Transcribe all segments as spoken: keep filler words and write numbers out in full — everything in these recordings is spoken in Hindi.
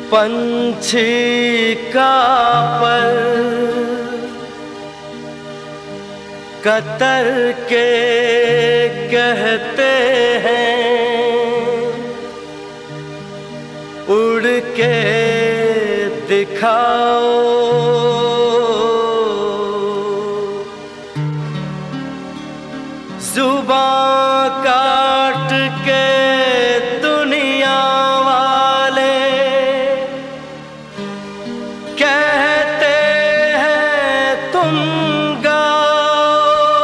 पंछी का पर कतर के कहते हैं, उड़ के दिखाओ। जुबां काट के दुनिया वाले कहते हैं तुम गाओ।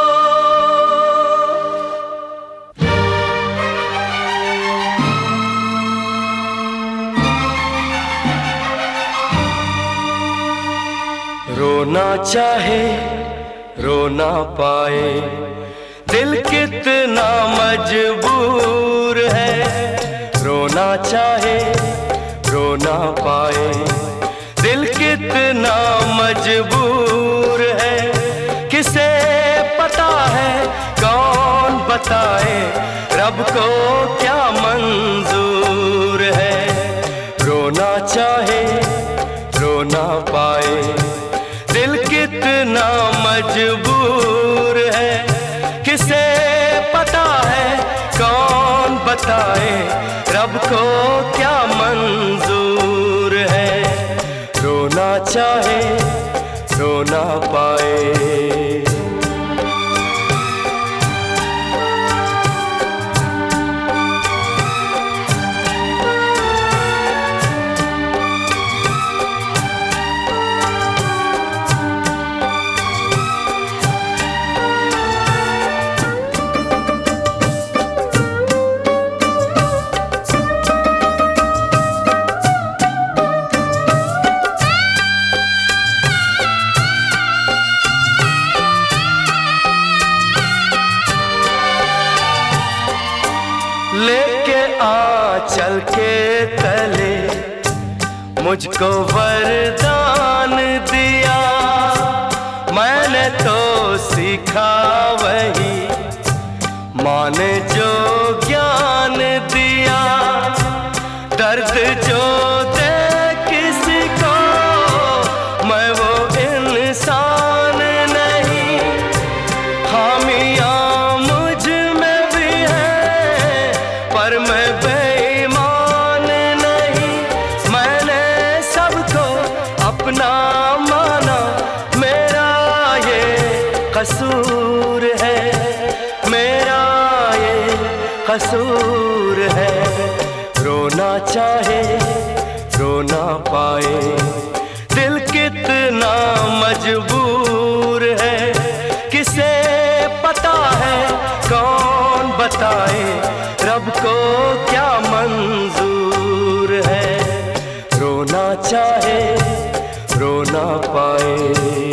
रोना चाहे रो ना पाए, दिल कितना मजबूर है। रोना चाहे रो ना पाए, दिल कितना मजबूर है। किसे पता है कौन बताए, रब को क्या मंजूर है। रोना चाहे रो ना पाए, दिल कितना मजबूर है। किसे पता है कौन बताए, रब को क्या मंजूर है। रोना चाहे रो ना पाए। लेके आंचल के तले मुझको वरदान दिया, मैंने तो सीखा वही माँ ने जो ज्ञान दिया। दर्द जो दे किसी को मैं वो इंसान नहीं, खामियां मुझ में भी है पर मैं बेईमान नहीं। मैंने सबको अपना माना, मेरा ये कसूर है, मेरा ये कसूर है। रोना चाहे रो ना पाए, दिल कितना मजबूर है। किसे पता है कौन बताए, रब को क्या मंजूर है। रोना चाहे रो ना पाए।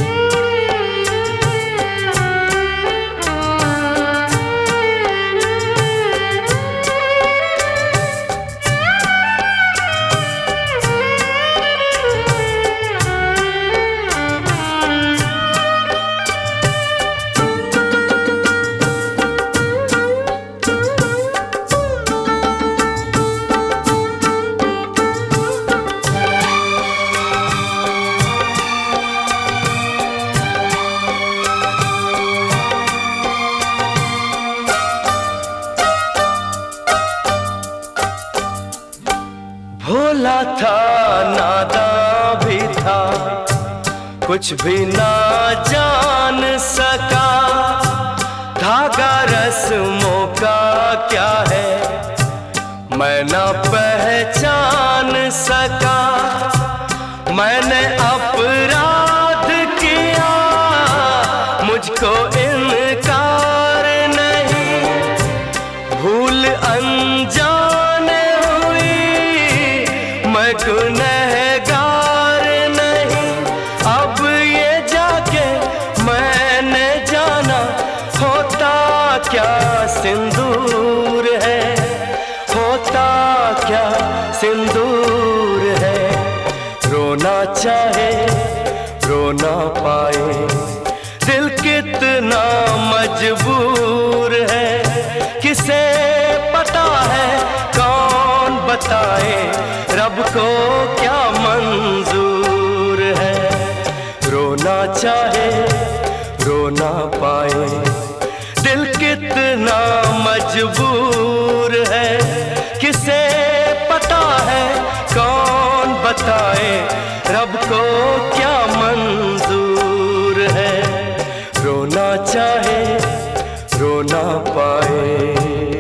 भोला था नादान भी था, कुछ भी ना जान सका। धागा रस्मों का क्या है मैं ना पहचान सका। मैंने अपराध किया, मुझको इनकार नहीं। भूल अनजाने हुई, मैं गुनहगार नहीं। अब ये जाके मैंने जाना, होता क्या सिंदूर है, होता क्या सिंदूर है। रोना चाहे रो ना पाए, दिल कितना मजबूर है। किसे पता है कौन बताए, रब को रो ना पाए। दिल कितना मजबूर है, किसे पता है, कौन बताए, रब को क्या मंजूर है। रोना चाहे रो ना पाए।